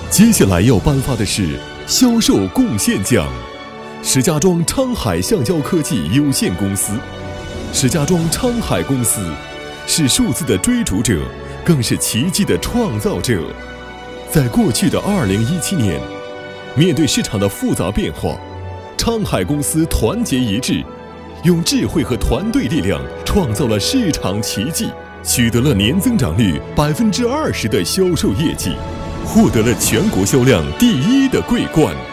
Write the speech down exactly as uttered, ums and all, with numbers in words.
接下来要颁发的是销售贡献奖。石家庄昌海橡胶科技有限公司，石家庄昌海公司是数字的追逐者，更是奇迹的创造者。在过去的二零一七年，面对市场的复杂变化，昌海公司团结一致，用智慧和团队力量创造了市场奇迹，取得了年增长率百分之二十的销售业绩，获得了全国销量第一的桂冠。